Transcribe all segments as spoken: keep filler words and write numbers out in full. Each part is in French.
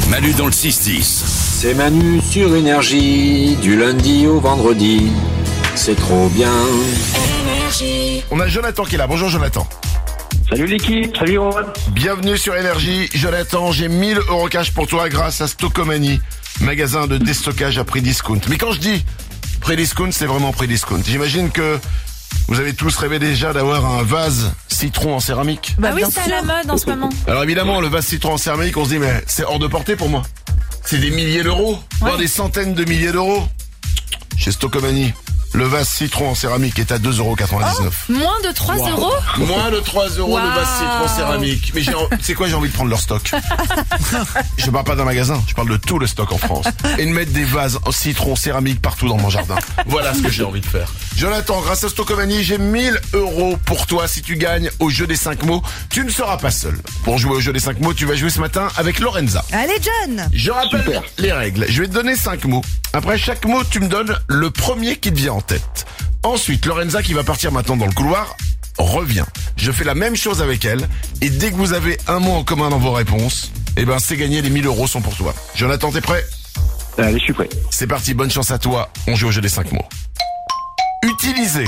Manu dans le six dix. C'est Manu sur Énergie, du lundi au vendredi. C'est trop bien. On a Jonathan qui est là. Bonjour Jonathan. Salut l'équipe, salut Roman. Bienvenue sur Énergie. Jonathan, j'ai mille euros cash pour toi grâce à Stockomanie, magasin de déstockage à prix discount. Mais quand je dis prix discount, c'est vraiment prix discount. J'imagine que vous avez tous rêvé déjà d'avoir un vase citron en céramique. Bah Ah oui, bien c'est à sûr. la mode en ce moment. Alors évidemment, le vase citron en céramique, on se dit mais c'est hors de portée pour moi. C'est des milliers d'euros, voire des centaines de milliers d'euros. Chez Stockomanie, le vase citron en céramique est à deux euros quatre-vingt-dix-neuf. Moins de trois euros. Moins de trois euros le Wow. vase citron céramique. Mais j'ai, en- c'est quoi, j'ai envie de prendre leur stock. Je parle pas d'un magasin, je parle de tout le stock en France. Et de mettre des vases en citron céramique partout dans mon jardin. Voilà ce que j'ai envie de faire. Jonathan, grâce à Stockomanie, j'ai mille euros pour toi si tu gagnes au jeu des cinq mots. Tu ne seras pas seul. Pour jouer au jeu des cinq mots, tu vas jouer ce matin avec Lorenza. Allez John. Je rappelle Super. les règles. Je vais te donner cinq mots. Après chaque mot, tu me donnes le premier qui te vient en tête. Ensuite, Lorenza, qui va partir maintenant dans le couloir, revient. Je fais la même chose avec elle. Et dès que vous avez un mot en commun dans vos réponses, eh ben, c'est gagné, les mille euros sont pour toi. Jonathan, t'es prêt? Allez, je suis prêt. C'est parti, bonne chance à toi. On joue au jeu des cinq mots. Utiliser.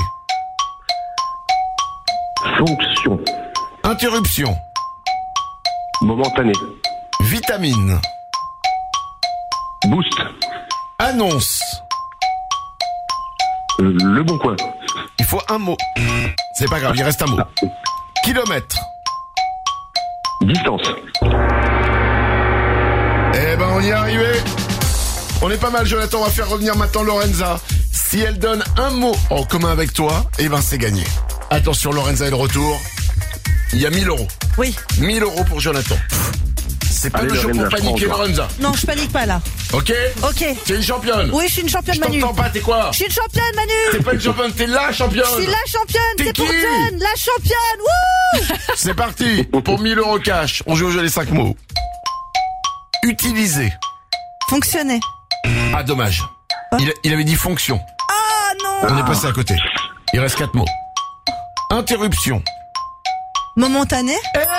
Fonction. Interruption. Momentané. Vitamine. Boost. Annonce. Euh, le bon coin. Il faut un mot. C'est pas grave, il reste un mot. Kilomètre. Distance. Eh ben, on y est arrivé. On est pas mal, Jonathan. On va faire revenir maintenant Lorenza. Si elle donne un mot en commun avec toi, eh ben, c'est gagné. Attention, Lorenza est de retour. Il y a mille euros. Oui. mille euros pour Jonathan. C'est pas Allez, le jour pour Lorenza, je paniquer, prends, Lorenza. Non, je panique pas là. Ok? Ok. T'es une championne. Oui, je suis une championne Je Manu. t'entends pas, t'es quoi? Je suis une championne Manu. T'es pas une championne, t'es la championne. Je suis la championne. T'es C'est pour qui John, la championne. Wouh. C'est parti. Pour mille euros cash, on joue au jeu des cinq mots. Utiliser. Fonctionner. Ah, dommage. Il, il avait dit fonction. Ah non. On est passé à côté. Il reste quatre mots. Interruption. Momentané.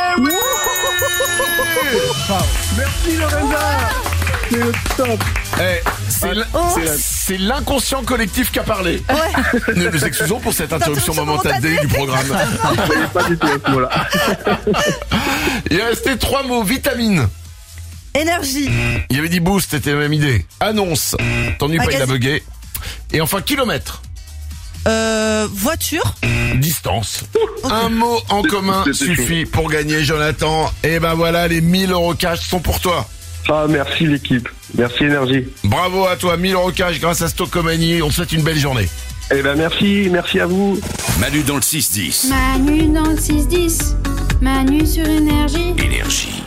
Merci Lorenza. C'est le top. Eh, c'est l'in- Oh. c'est la- c'est l'inconscient collectif qui a parlé. Ouais. Nous nous excusons pour cette interruption Interruption momentanée du programme. Je voyais pas du tout à ce mot-là. Il restait trois mots. Vitamine. Énergie. Il avait dit boost, c'était la même idée. Annonce. T'ennuies pas, il a Magazine. bugué. Et enfin, kilomètre. Euh, voiture. Distance. Un mot en commun C'était suffit pour gagner, Jonathan. Et ben voilà, les mille euros cash sont pour toi. Ah, merci l'équipe. Merci Énergie. Bravo à toi, mille euros cash grâce à Stockomanie. On te souhaite une belle journée. Eh ben merci, merci à vous. Manu dans le six dix. Manu dans le six dix, Manu sur Énergie. Énergie.